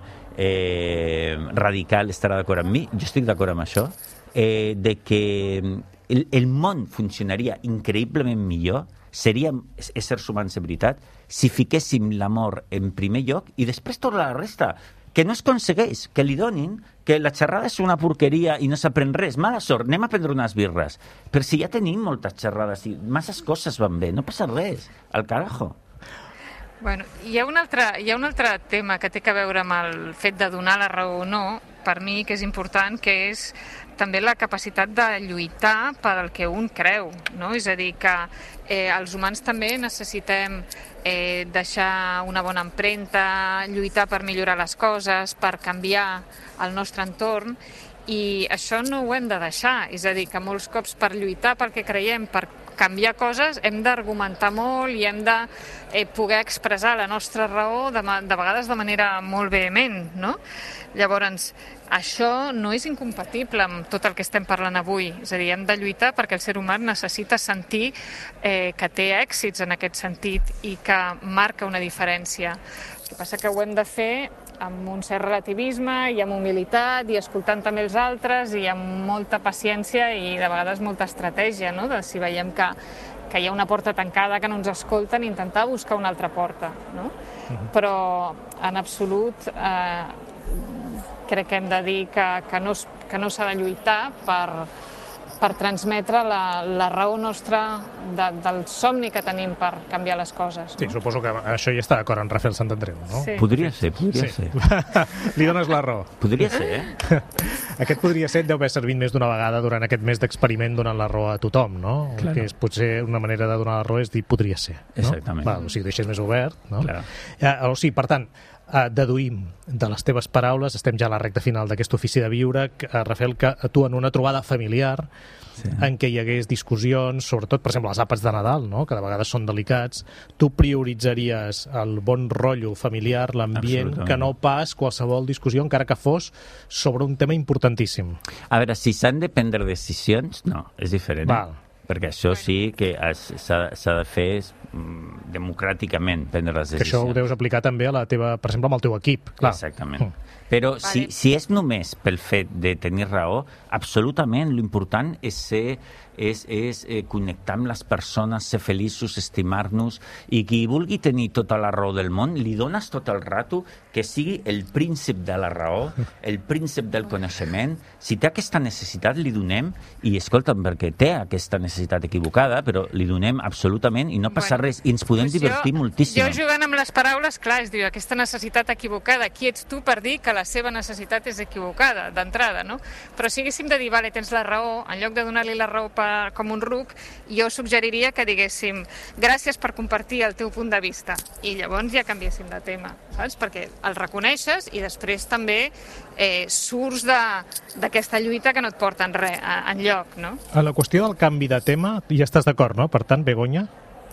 Speaker 5: eh, radical estarà d'acord amb mi, jo estic d'acord amb això, eh, de que el, el món funcionaria increïblement millor, seríem éssers humans de veritat, si fiquéssim l'amor en primer lloc i després tota la resta. Que no es aconsegueix, que li donin, que la xerrada és una porqueria i no s'aprèn res. Mala sort, anem a prendre unes birres. Però si ja tenim moltes xerrades i masses coses van bé, no passa res. Al carajo.
Speaker 6: Bueno, hi ha un altre, hi ha un altre tema que té a veure amb el fet de donar la raó o no, per mi, que és important, que és també la capacitat de lluitar per al que un creu, no? És a dir, que eh, els humans també necessitem eh, deixar una bona empremta, lluitar per millorar les coses, per canviar el nostre entorn, i això no ho hem de deixar. És a dir, que molts cops per lluitar pel que creiem, per canviar coses, hem d'argumentar molt i hem de eh, poder expressar la nostra raó de, de vegades de manera molt vehement, no? Llavors, això no és incompatible amb tot el que estem parlant avui. És a dir, hem de lluitar perquè el ser humà necessita sentir eh, que té èxits en aquest sentit i que marca una diferència. El que passa que ho hem de fer amb un cert relativisme i amb humilitat i escoltant també els altres i amb molta paciència i de vegades molta estratègia, no? De si veiem que, que hi ha una porta tancada que no ens escolten, intentar buscar una altra porta, no? Uh-huh. Però en absolut eh, crec que hem de dir que, que no, que no s'ha de lluitar per, per transmetre la, la raó nostra de, del somni que tenim per canviar les coses. No?
Speaker 2: Sí, suposo que això ja està d'acord amb Rafael Santandreu, no?
Speaker 6: Sí.
Speaker 5: Podria ser, podria
Speaker 2: Sí.
Speaker 5: ser.
Speaker 2: Li dones la raó.
Speaker 5: Podria ser, eh?
Speaker 2: Aquest podria ser, deu haver servit més d'una vegada durant aquest mes d'experiment donant la raó a tothom, no?
Speaker 3: Claro.
Speaker 2: Que és, potser una manera de donar la raó és dir podria ser. No?
Speaker 5: Exactament.
Speaker 2: Val, o sigui, deixes més obert, no?
Speaker 5: Claro.
Speaker 2: Eh, o sigui, per tant, eh, deduïm de les teves paraules, estem ja a la recta final d'aquest ofici de viure, que, eh, Rafael, que tu en una trobada familiar sí. en què hi hagués discussions, sobretot, per exemple, els àpats de Nadal, no? Que de vegades són delicats, tu prioritzaries el bon rotllo familiar, l'ambient, que no pas qualsevol discussió, encara que fos sobre un tema importantíssim.
Speaker 5: A veure, si s'han de prendre decisions, no, és diferent.
Speaker 2: Val.
Speaker 5: Perquè això sí que s'ha de fer mm, democràticament, prendre les
Speaker 2: Que això
Speaker 5: decisions.
Speaker 2: ho deus aplicar també a la teva, per exemple, amb el teu equip. Clar.
Speaker 5: Exactament.
Speaker 2: Mm.
Speaker 5: Però
Speaker 6: Vale.
Speaker 5: si, si és només pel fet de tenir raó, absolutament l'important és ser és, és eh, connectar amb les persones, ser feliços, estimar-nos, i qui vulgui tenir tota la raó del món, li dones tot el rato que sigui el príncep de la raó, el príncep del coneixement. Si té aquesta necessitat, li donem, i escolta'm, perquè té aquesta necessitat necessitat equivocada, però li donem absolutament i no passa bueno, res, i ens podem pues divertir
Speaker 6: jo,
Speaker 5: moltíssim.
Speaker 6: Jo jugant amb les paraules, clar, es diu aquesta necessitat equivocada. Qui ets tu per dir que la seva necessitat és equivocada, d'entrada, no? Però si haguéssim de dir, vale, tens la raó, en lloc de donar-li la raó per, com un ruc, jo suggeriria que diguéssim gràcies per compartir el teu punt de vista, i llavors ja canviéssim de tema, saps? Perquè el reconeixes i després també eh, surts d'aquesta lluita que no et porta en res, enlloc, no?
Speaker 2: A la qüestió del canvi de tema, ja estàs d'acord, no? Per tant, Begoña?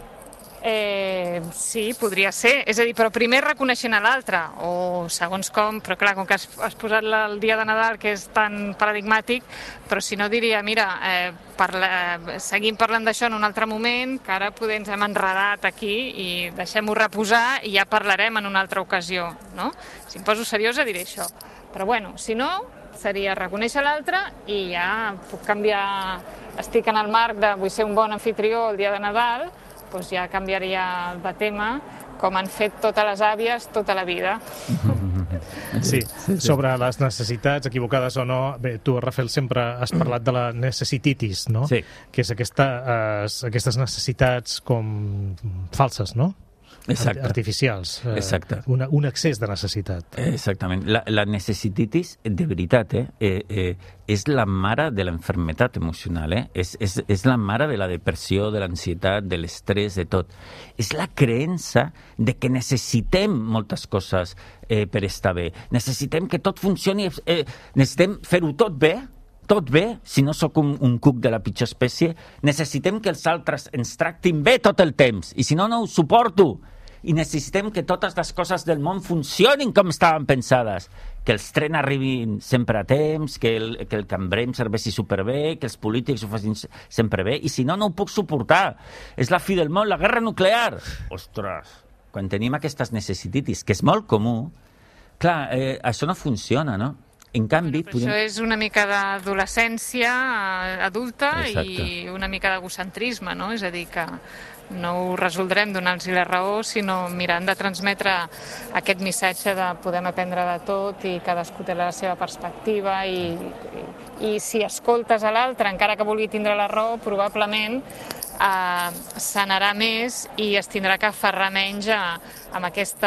Speaker 6: Eh, sí, podria ser. És a dir, però primer reconeixent a l'altre, o segons com, però clar, com que has, has posat la, el dia de Nadal, que és tan paradigmàtic, però si no diria, mira, eh, parla, seguim parlant d'això en un altre moment, que ara poder ens hem enredat aquí i deixem-ho reposar i ja parlarem en una altra ocasió, no? Si em poso seriosa diré això. Però bueno, si no, seria reconèixer l'altre i ja puc canviar, estic en el marc de vull ser un bon anfitrió el dia de Nadal, doncs ja canviaria de tema, com han fet totes les àvies tota la vida.
Speaker 2: Sí, sobre les necessitats, equivocades o no, bé, tu, Rafael, sempre has parlat de la necessititis, no?
Speaker 5: Sí.
Speaker 2: Que és aquesta, eh, aquestes necessitats com falses, no?
Speaker 5: Exacte.
Speaker 2: Artificials. Eh,
Speaker 5: Exacte.
Speaker 2: Una, un excés de necessitat.
Speaker 5: Exactament. La, la necessititis, de veritat, eh, eh, eh, és la mare de l'enfermetat emocional, eh? És, és, és la mare de la depressió, de l'ansietat, de l'estrès, de tot. És la creença de que necessitem moltes coses eh, per estar bé. Necessitem que tot funcioni, eh, necessitem fer-ho tot bé, tot bé, si no sóc un, un cuc de la pitjor espècie, necessitem que els altres ens tractin bé tot el temps, i si no, no ho suporto. I necessitem que totes les coses del món funcionin com estaven pensades, que els trens arribin sempre a temps, que el, que el cambrer em serveixi superbé, que els polítics ho facin sempre bé, i si no, no ho puc suportar. És la fi del món, la guerra nuclear. Ostres, quan tenim aquestes necessitats, que és molt comú, clar, eh, això no funciona, no? En canvi,
Speaker 6: bueno, podem... Això és una mica d'adolescència adulta. Exacte. I una mica d'egocentrisme, no? És a dir, que no ho resoldrem donant-los la raó, sinó mirant de transmetre aquest missatge de podem aprendre de tot i cadascú té la seva perspectiva i, i, i si escoltes a l'altre, encara que vulgui tindre la raó, probablement eh, s'anarà més i es tindrà que aferrar menys a, amb aquesta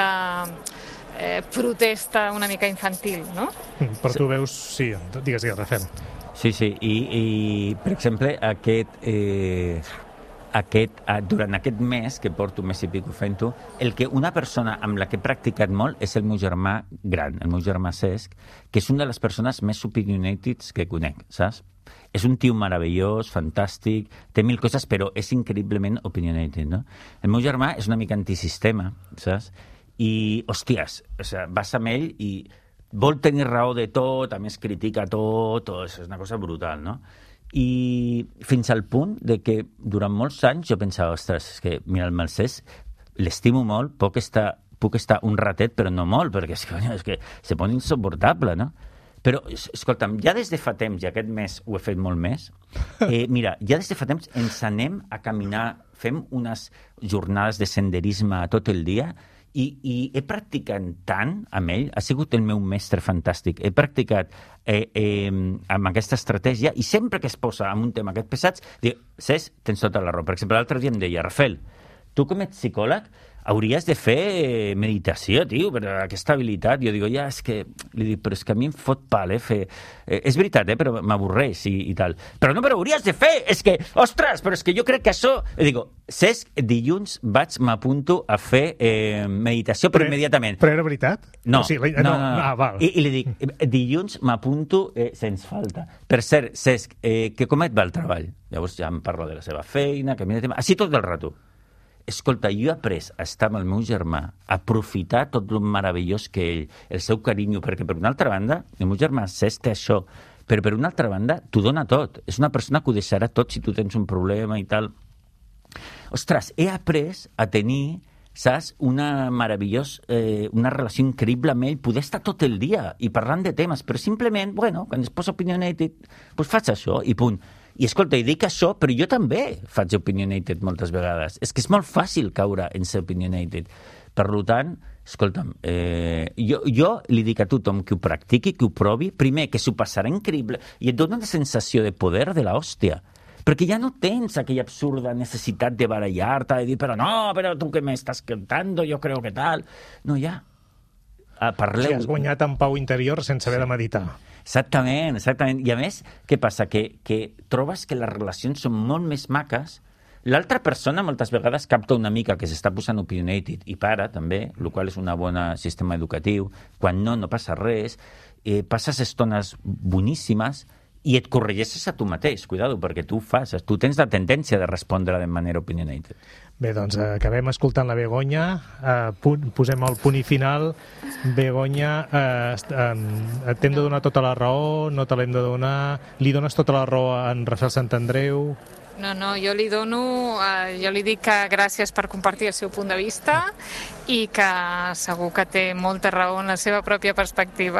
Speaker 6: eh, protesta una mica infantil, no?
Speaker 2: Però tu veus... Sí, digues, digues, Rafael.
Speaker 5: Sí, sí, i, i per exemple, aquest... Eh... Aquest, durant aquest mes que porto un mes i pico fent-ho, el que una persona amb la que he practicat molt és el meu germà gran, el meu germà Cesc, que és una de les persones més opinionated que conec, saps? És un tio meravellós, fantàstic, té mil coses, però és increïblement opinionated, no? El meu germà és una mica antisistema, saps? I, hòsties, o sigui, vas amb ell i vol tenir raó de tot, a més critica tot, tot és una cosa brutal, no? I fins al punt de que durant molts anys jo pensava, ostres, és que mira, el Mercès l'estimo molt, puc estar, puc estar un ratet, però no molt, perquè és que, és que se pon insuportable, no? Però, escolta'm, ja des de fa temps, i aquest mes ho he fet molt més, eh, mira, ja des de fa temps ens anem a caminar, fem unes jornades de senderisme tot el dia, I, i he practicat tant amb ell, ha sigut el meu mestre fantàstic, he practicat eh, eh, amb aquesta estratègia i sempre que es posa en un tema aquest pesat, dic, Cesc, tens tota la raó. Per exemple, l'altre dia em deia, Rafael, tu com ets psicòleg hauries de fer meditació, tio, per aquesta habilitat. Jo digo, ja, és que... Li dic, però és que a mi em fot pal, eh, fer... Eh, és veritat, eh, però m'avorreix i, i tal. Però no, però hauries de fer! És que, ostres, però és que jo crec que això... I digo, Cesc, dilluns vaig, m'apunto a fer eh, meditació, però, però immediatament.
Speaker 2: Però era veritat?
Speaker 5: No,
Speaker 2: o sigui,
Speaker 5: no, no,
Speaker 2: no,
Speaker 5: no.
Speaker 2: Ah, val.
Speaker 5: I, I li dic, dilluns m'apunto eh, sense falta. Per cert, Cesc, eh, que com et va el treball? Llavors ja em parla de la seva feina, que mira tema... Així tot el rato. Escolta, jo he après a estar amb el meu germà, a aprofitar tot el meravellós que ell, el seu carinyo, perquè per una altra banda, el meu germà Cesc té això, però per una altra banda t'ho dona tot. És una persona que ho deixarà tot si tu tens un problema i tal. Ostres, he après a tenir, saps, una meravellós, eh, una relació increïble amb ell, poder estar tot el dia i parlant de temes, però simplement, bueno, quan es posa opinionated, doncs faig això i punt. I escolta, i dic això, però jo també faig opinionated moltes vegades. És que és molt fàcil caure en ser opinionated. Per tant, escolta'm, eh, jo, jo li dic a tothom que ho practiqui, que ho provi, primer, que s'ho passarà increïble, i et dona una sensació de poder de l'hòstia. Perquè ja no tens aquella absurda necessitat de barallar-te, de dir, però no, però tu que m'estàs cantando, jo creo que tal... No, ja. Uh, parleu...
Speaker 2: O sigui, has guanyat en pau interior sense haver de meditar.
Speaker 5: Exactament, exactament. I a més, què passa? Que, que trobes que les relacions són molt més maques. L'altra persona moltes vegades capta una mica que s'està posant opinionated i para, també, el qual és un bon sistema educatiu. Quan no, no passa res. Eh, passes estones boníssimes i et corregeixes a tu mateix. Cuidado, perquè tu fas, tu tens la tendència de respondre de manera opinionated.
Speaker 2: Bé, doncs eh, acabem escoltant la Begoña, eh, punt, posem el punt i final. Begoña, eh, eh, t'hem de donar tota la raó, no te l'hem de donar, li dones tota la raó a en Rafael Santandreu?
Speaker 6: No, no, jo li dono, eh, jo li dic que gràcies per compartir el seu punt de vista i que segur que té molta raó en la seva pròpia perspectiva.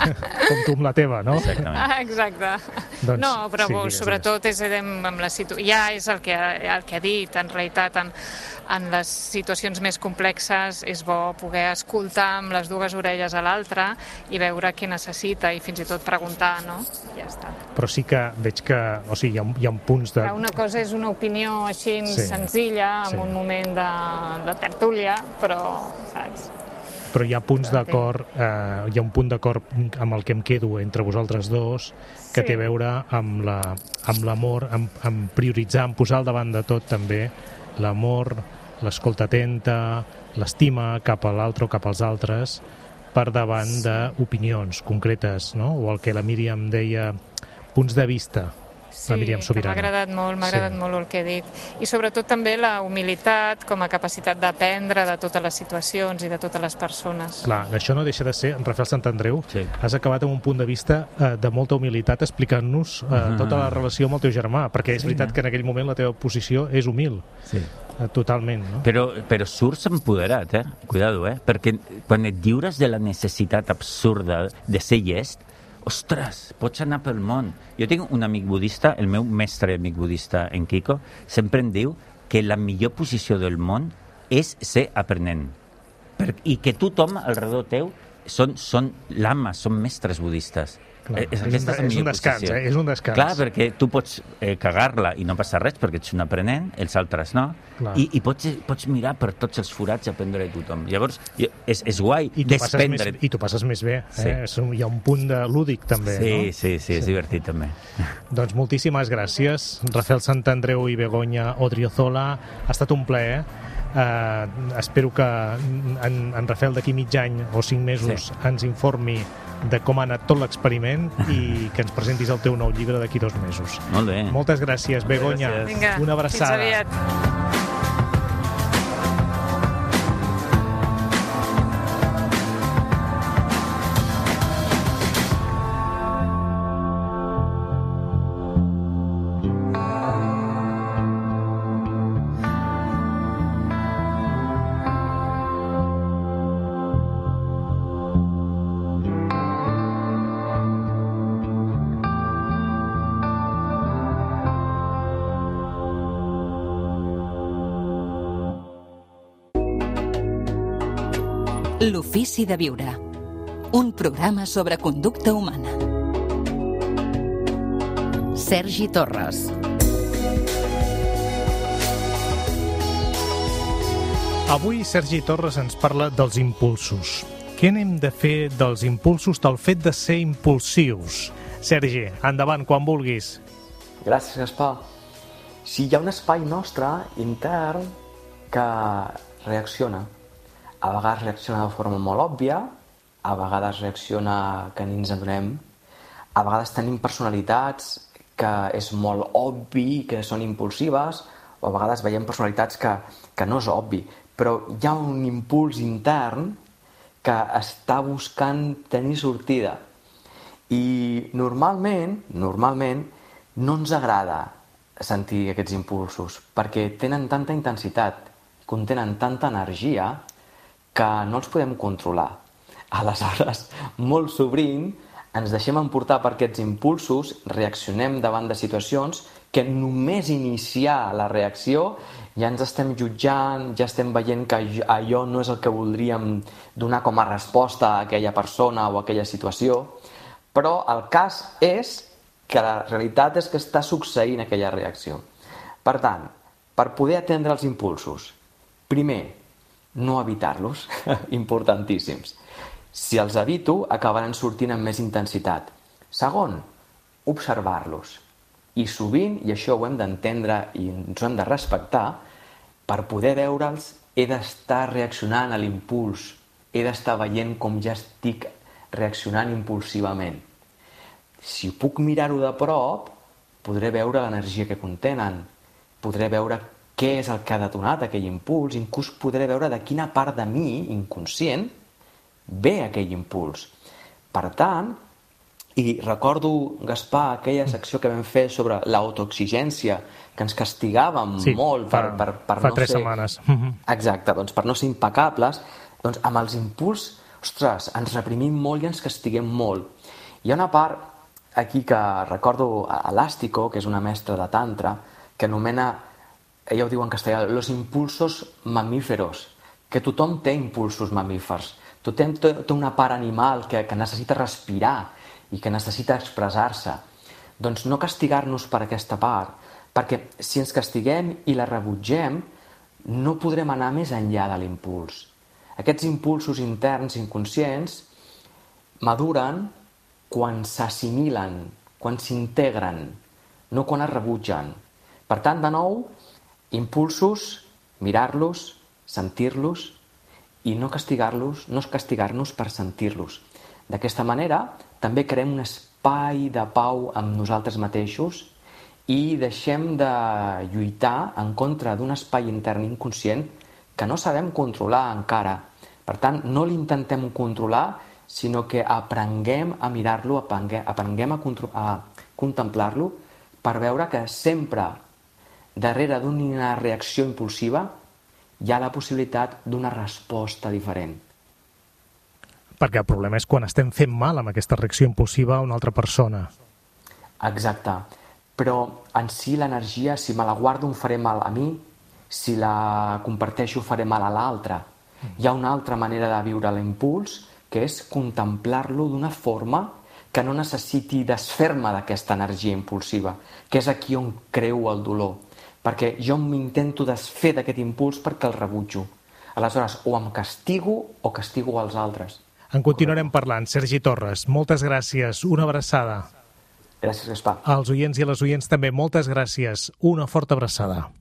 Speaker 2: Com tu amb la teva, no?
Speaker 5: Exactament.
Speaker 6: Exacte.
Speaker 2: Doncs,
Speaker 6: No, però
Speaker 2: sí,
Speaker 6: bo,
Speaker 2: digues,
Speaker 6: sobretot és amb, amb la situ... ja és el que, el que ha dit, en realitat, en, en les situacions més complexes és bo poder escoltar amb les dues orelles a l'altre i veure què necessita i fins i tot preguntar, no? Ja està.
Speaker 2: Però sí que veig que, o sigui, hi ha, hi ha punts de...
Speaker 6: Una cosa és una opinió així
Speaker 2: Sí.
Speaker 6: senzilla, en
Speaker 2: Sí.
Speaker 6: un moment de, de tertúlia, però, saps?
Speaker 2: Però hi ha punts d'acord, eh, hi ha un punt d'acord amb el que em quedo entre vosaltres dos, que
Speaker 6: Sí.
Speaker 2: té a veure amb la, amb l'amor, amb, amb prioritzar, amb posar al davant de tot també l'amor, l'escolta atenta, l'estima cap a l'altre o cap als altres, per davant d'opinions concretes, no? O el que la Míriam deia, punts de vista.
Speaker 6: Sí,
Speaker 2: La Míriam
Speaker 6: que
Speaker 2: Sobirana.
Speaker 6: m'ha agradat molt, m'ha
Speaker 2: Sí.
Speaker 6: agradat molt el que he dit. I sobretot també la humilitat com a capacitat d'aprendre de totes les situacions i de totes les persones.
Speaker 2: Clar, això no deixa de ser, en Rafael Santandreu,
Speaker 5: Sí.
Speaker 2: has acabat amb un punt de vista eh, de molta humilitat explicant-nos eh, tota la relació amb el teu germà, perquè és veritat que en aquell moment la teva posició és humil,
Speaker 5: Sí.
Speaker 2: eh, totalment, no?
Speaker 5: Però, però surts empoderat, eh? Cuidado, eh? Perquè quan et lliures de la necessitat absurda de ser llest, ostres, pots anar pel món. Jo tinc un amic budista, el meu mestre amic budista, en Kiko, sempre em diu que la millor posició del món és ser aprenent. Per, I que tothom al redor teu són, són lames, són mestres budistes.
Speaker 2: Clar,
Speaker 5: Eh,
Speaker 2: és,
Speaker 5: aquesta
Speaker 2: un,
Speaker 5: la
Speaker 2: és un
Speaker 5: millor
Speaker 2: descans,
Speaker 5: posició.
Speaker 2: eh? És un descans.
Speaker 5: Clar, perquè tu pots eh, cagar-la i no passa res perquè ets un aprenent, els altres no,
Speaker 2: Clar.
Speaker 5: i, i pots, pots mirar per tots els forats i aprendre de tothom. Llavors, jo, és, és guai
Speaker 2: I tu, passes més,
Speaker 5: desprendre...
Speaker 2: I tu passes més bé, eh?
Speaker 5: Sí.
Speaker 2: És un, hi ha un punt de lúdic també,
Speaker 5: Sí,
Speaker 2: no?
Speaker 5: sí, sí, és divertit també.
Speaker 2: Doncs moltíssimes gràcies, Rafael Santandreu i Begoña Odriozola. Ha estat un plaer. Uh, espero que en, en Rafael d'aquí mig any o cinc mesos
Speaker 5: Sí.
Speaker 2: ens informi de com ha anat tot l'experiment i que ens presentis el teu nou llibre d'aquí dos mesos.
Speaker 5: Molt bé.
Speaker 2: Moltes gràcies, Begoña.
Speaker 5: Gràcies.
Speaker 6: Vinga,
Speaker 2: Una abraçada.
Speaker 6: fins aviat.
Speaker 1: L'ofici de viure. Un programa sobre conducta humana. Sergi Torres.
Speaker 2: Avui Sergi Torres ens parla dels impulsos. Què n'hem de fer dels impulsos, del fet de ser impulsius? Sergi, endavant, quan vulguis.
Speaker 8: Gràcies, Gaspar. Si hi ha un espai nostre intern que reacciona, a vegades reacciona de forma molt òbvia, a vegades reacciona que ni ens adonem, a vegades tenim personalitats que és molt obvi que són impulsives, o a vegades veiem personalitats que, que no és obvi, però hi ha un impuls intern que està buscant tenir sortida. I normalment, normalment, no ens agrada sentir aquests impulsos, perquè tenen tanta intensitat, contenen tanta energia, que no els podem controlar. Aleshores, molt sovint, ens deixem emportar per aquests impulsos, reaccionem davant de situacions que només iniciar la reacció ja ens estem jutjant, ja estem veient que allò no és el que voldríem donar com a resposta a aquella persona o a aquella situació, però el cas és que la realitat és que està succeint aquella reacció. Per tant, per poder atendre els impulsos, primer, no evitar-los, importantíssims. Si els evito, acabaran sortint amb més intensitat. Segon, observar-los. I sovint, i això ho hem d'entendre i ens ho hem de respectar, per poder veure'ls he d'estar reaccionant a l'impuls, he d'estar veient com ja estic reaccionant impulsivament. Si puc mirar-ho de prop, podré veure l'energia que contenen, podré veure què és el que ha detonat aquell impuls, inclús podré veure de quina part de mi, inconscient, ve aquell impuls. Per tant, i recordo, Gaspar, aquella secció que vam fer sobre l'autoexigència, que ens castigàvem
Speaker 2: sí,
Speaker 8: molt per,
Speaker 2: fa,
Speaker 8: per, per
Speaker 2: fa
Speaker 8: no
Speaker 2: tres
Speaker 8: ser...
Speaker 2: setmanes.
Speaker 8: Exacte, doncs per no ser impecables, doncs amb els impuls, ostres, ens reprimim molt i ens castiguem molt. Hi ha una part aquí que recordo a Elástico, que és una mestra de tantra, que anomena, ella ho diu en castellà, los impulsos mamíferos, que tothom té impulsos mamífers. Tothom té, té una part animal que, que necessita respirar i que necessita expressar-se. Doncs no castigar-nos per aquesta part, perquè si ens castiguem i la rebutgem, no podrem anar més enllà de l'impuls. Aquests impulsos interns inconscients maduren quan s'assimilen, quan s'integren, no quan es rebutgen. Per tant, de nou, impulsos, mirar-los, sentir-los i no castigar-los, no castigar-nos per sentir-los. D'aquesta manera, també creem un espai de pau amb nosaltres mateixos i deixem de lluitar en contra d'un espai intern inconscient que no sabem controlar encara. Per tant, no l'intentem controlar, sinó que aprenguem a mirar-lo, aprenguem a, a contemplar-lo per veure que sempre darrere d'una reacció impulsiva hi ha la possibilitat d'una resposta diferent.
Speaker 2: Perquè el problema és quan estem fent mal amb aquesta reacció impulsiva a una altra persona.
Speaker 8: Exacte. Però en si l'energia, si me la guardo, em faré mal a mi, si la comparteixo, faré mal a l'altre. Hi ha una altra manera de viure l'impuls, que és contemplar-lo d'una forma que no necessiti desfer-me d'aquesta energia impulsiva, que és aquí on creu el dolor. Perquè jo m'intento desfer d'aquest impuls perquè el rebutjo. Aleshores, o em castigo o castigo als altres.
Speaker 2: En continuarem parlant. Sergi Torres, moltes gràcies. Una abraçada.
Speaker 8: Gràcies, Gaspar.
Speaker 2: Als oients i a les oients també, moltes gràcies. Una forta abraçada.